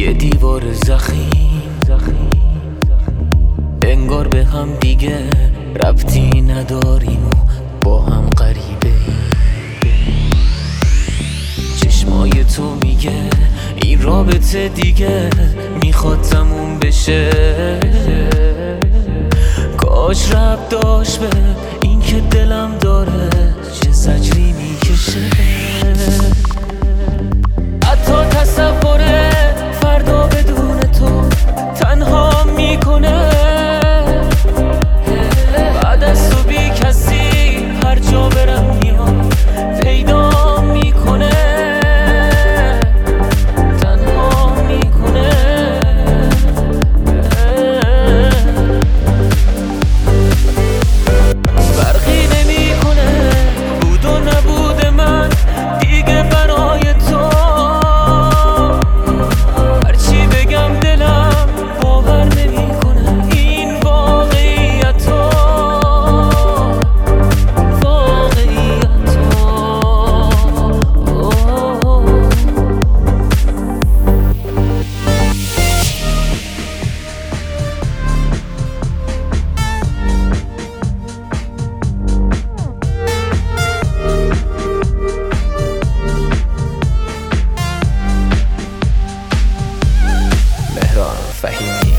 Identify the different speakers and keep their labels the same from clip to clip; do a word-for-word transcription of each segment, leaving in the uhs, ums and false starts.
Speaker 1: یه دیوار زخیم، انگار به هم دیگه ربطی نداریم و با هم غریبه ایم. چشمای تو میگه این رابطه دیگه میخواد تموم بشه، کاش رب داشت به این که دلم داره چه زجری میکشه. حتی تصور فردا بدون تو تنها میکنه، بعد از تو بی کسی هر جا برم میاد پیدا میکنه، تنها میکنه. فرقی نمیکنه بود و نبود من دیگه برای تو، هرچی بگم دلم باور نمیکنه این واقعیت تو، واقعیت تو. مهران فهیمی.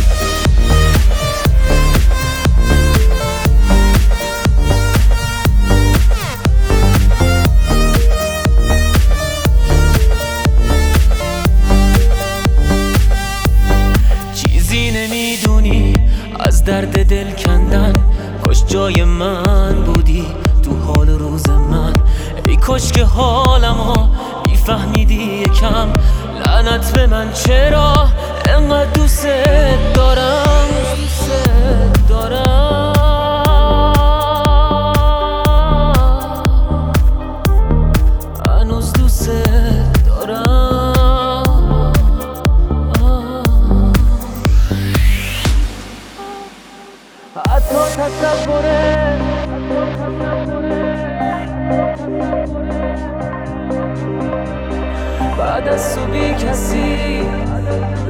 Speaker 1: چیزی نمیدونی از درد دل کندن، کاش جای من بودی تو حال روز من، ای کاش که حالمو میفهمیدی یکم. لعنت به من چرا انقدر دوست دارم، دوست دارم. هنوز دوست دارم. حتی تصوره بعد از تو بی کسی